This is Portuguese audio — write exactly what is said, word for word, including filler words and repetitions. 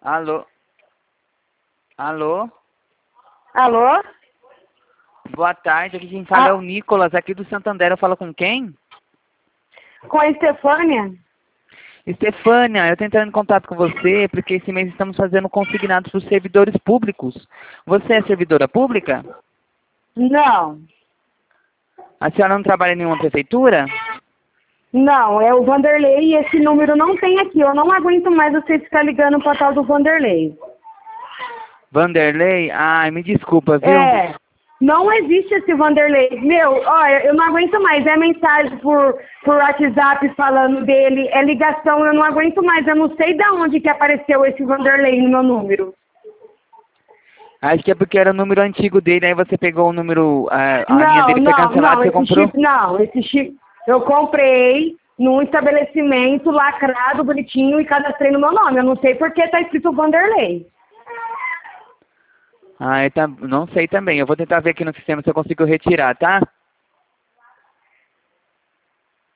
Alô? Alô? Alô? Boa tarde, aqui quem fala Ah. é o Nicolas, aqui do Santander. Eu falo com quem? Com a Estefânia? Estefânia, eu estou entrando em contato com você porque esse mês estamos fazendo consignados para os servidores públicos. Você é servidora pública? Não. A senhora não trabalha em nenhuma prefeitura? Não, é o Vanderlei e esse número não tem aqui. Eu não aguento mais você ficar ligando para tal do Vanderlei. Vanderlei? Ai, me desculpa, viu? É, não existe esse Vanderlei. Meu, olha, eu não aguento mais. É mensagem por, por WhatsApp falando dele, é ligação, eu não aguento mais. Eu não sei de onde que apareceu esse Vanderlei no meu número. Acho que é porque era o número antigo dele, aí você pegou o número, a, a linha Não, dele foi não, cancelada não, e você esse comprou? chip, não, esse chip eu comprei num estabelecimento lacrado, bonitinho, e cadastrei no meu nome. Eu não sei porque tá escrito Vanderlei. Ah, tá, não sei também. Eu vou tentar ver aqui no sistema se eu consigo retirar, tá?